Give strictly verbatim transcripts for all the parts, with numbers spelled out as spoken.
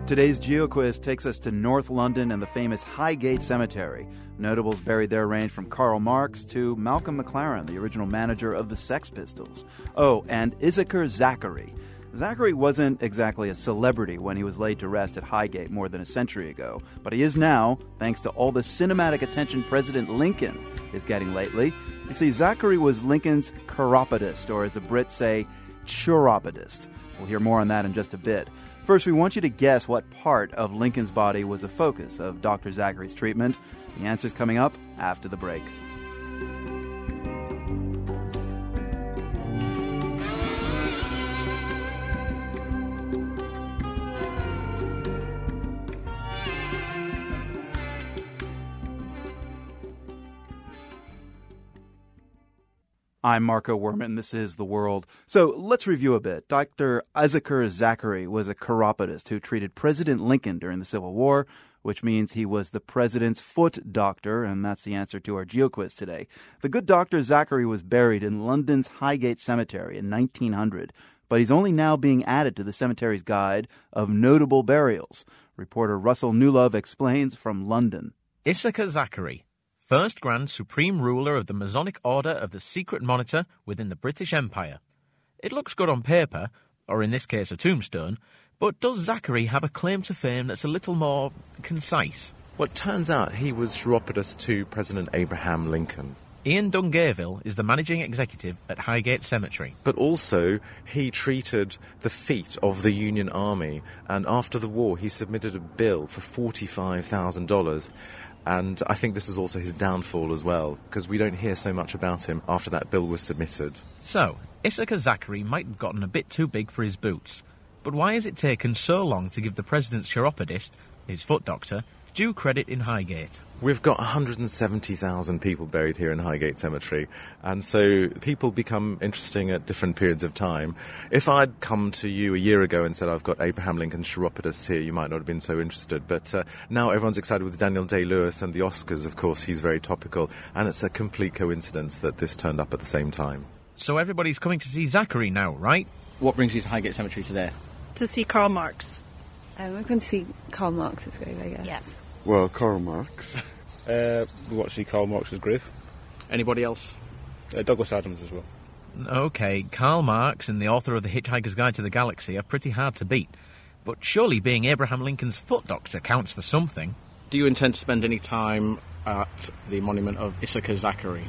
Today's GeoQuiz takes us to North London and the famous Highgate Cemetery. Notables buried there range from Karl Marx to Malcolm McLaren, the original manager of the Sex Pistols. Oh, and Issachar Zachary. Zachary wasn't exactly a celebrity when he was laid to rest at Highgate more than a century ago, but he is now, thanks to all the cinematic attention President Lincoln is getting lately. You see, Zachary was Lincoln's chiropodist, or as the Brits say, chiropodist. We'll hear more on that in just a bit. First, we want you to guess what part of Lincoln's body was the focus of Doctor Zachary's treatment. The answer's coming up after the break. I'm Marco Werman. This is The World. So let's review a bit. Doctor Issachar Zachary was a chiropodist who treated President Lincoln during the Civil War, which means he was the president's foot doctor, and that's the answer to our GeoQuiz today. The good Doctor Zachary was buried in London's Highgate Cemetery in nineteen hundred, but he's only now being added to the cemetery's guide of notable burials. Reporter Russell Newlove explains from London. Issachar Zachary, first Grand Supreme Ruler of the Masonic Order of the Secret Monitor within the British Empire. It looks good on paper, or in this case a tombstone, but does Zachary have a claim to fame that's a little more concise? Well, it turns out he was chiropodist to President Abraham Lincoln. Ian Dungaville is the managing executive at Highgate Cemetery. But also, he treated the feet of the Union Army, and after the war he submitted a bill for forty-five thousand dollars. And I think this was also his downfall as well, because we don't hear so much about him after that bill was submitted. So, Issachar Zachary might have gotten a bit too big for his boots. But why has it taken so long to give the president's chiropodist, his foot doctor, due credit in Highgate? We've got one hundred seventy thousand people buried here in Highgate Cemetery, and so people become interesting at different periods of time. If I'd come to you a year ago and said I've got Abraham Lincoln's chiropodist here, you might not have been so interested, but uh, now everyone's excited with Daniel Day-Lewis and the Oscars. Of course, he's very topical, and it's a complete coincidence that this turned up at the same time. So everybody's coming to see Zachary now, right? What brings you to Highgate Cemetery today? To see Karl Marx. Um, we're going to see Karl Marx's grave, I guess. Yes. Well, Karl Marx. Uh, we want to see Karl Marx's grave. Anybody else? Uh, Douglas Adams as well. OK, Karl Marx and the author of The Hitchhiker's Guide to the Galaxy are pretty hard to beat. But surely being Abraham Lincoln's foot doctor counts for something. Do you intend to spend any time at the monument of Issachar Zachary?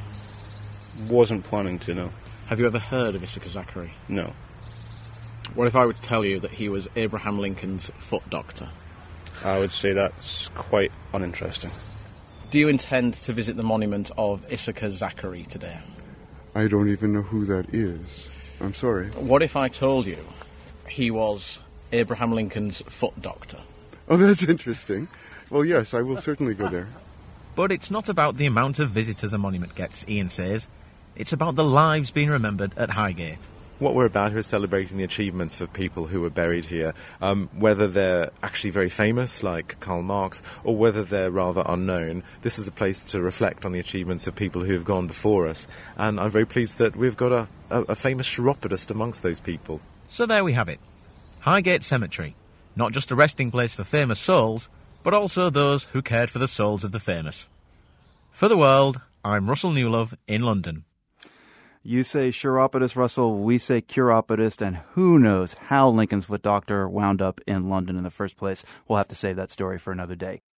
Wasn't planning to, no. Have you ever heard of Issachar Zachary? No. What if I were to tell you that he was Abraham Lincoln's foot doctor? I would say that's quite uninteresting. Do you intend to visit the monument of Issachar Zachary today? I don't even know who that is. I'm sorry. What if I told you he was Abraham Lincoln's foot doctor? Oh, that's interesting. Well, yes, I will certainly go there. But it's not about the amount of visitors a monument gets, Ian says. It's about the lives being remembered at Highgate. What we're about here is celebrating the achievements of people who were buried here, um, whether they're actually very famous, like Karl Marx, or whether they're rather unknown. This is a place to reflect on the achievements of people who have gone before us, and I'm very pleased that we've got a, a, a famous chiropodist amongst those people. So there we have it. Highgate Cemetery. Not just a resting place for famous souls, but also those who cared for the souls of the famous. For The World, I'm Russell Newlove in London. You say chiropodist, Russell, we say chiropodist, and who knows how Lincoln's foot doctor wound up in London in the first place. We'll have to save that story for another day.